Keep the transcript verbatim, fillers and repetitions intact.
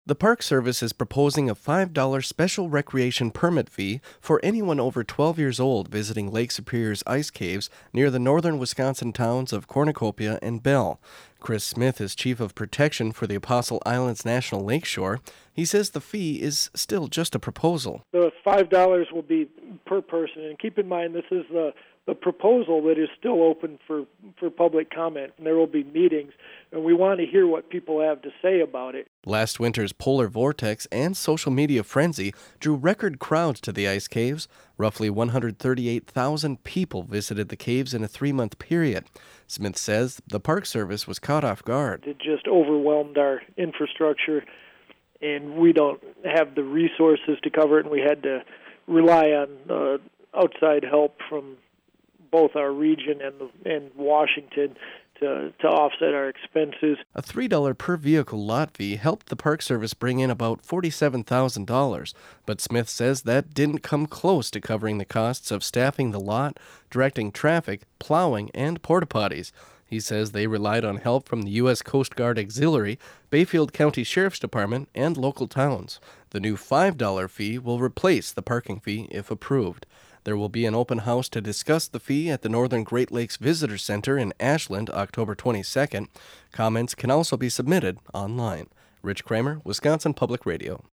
The Park Service is proposing a five dollars special recreation permit fee for anyone over twelve years old visiting Lake Superior's ice caves near the northern Wisconsin towns of Cornucopia and Bell. Chris Smith is chief of protection for the Apostle Islands National Lakeshore. He says the fee is still just a proposal. The five dollars will be per person, and keep in mind this is the the proposal that is still open for, for public comment, and there will be meetings, and we want to hear what people have to say about it. Last winter's polar vortex and social media frenzy drew record crowds to the ice caves. Roughly one hundred thirty-eight thousand people visited the caves in a three-month period. Smith says the Park Service was caught off guard. It just overwhelmed our infrastructure, and we don't have the resources to cover it, and we had to rely on uh, outside help from both our region and the, and Washington to, to offset our expenses. A three dollars per vehicle lot fee helped the Park Service bring in about forty-seven thousand dollars, but Smith says that didn't come close to covering the costs of staffing the lot, directing traffic, plowing, and porta potties. He says they relied on help from the U S Coast Guard Auxiliary, Bayfield County Sheriff's Department, and local towns. The new five dollars fee will replace the parking fee if approved. There will be an open house to discuss the fee at the Northern Great Lakes Visitor Center in Ashland October twenty-second. Comments can also be submitted online. Rich Kramer, Wisconsin Public Radio.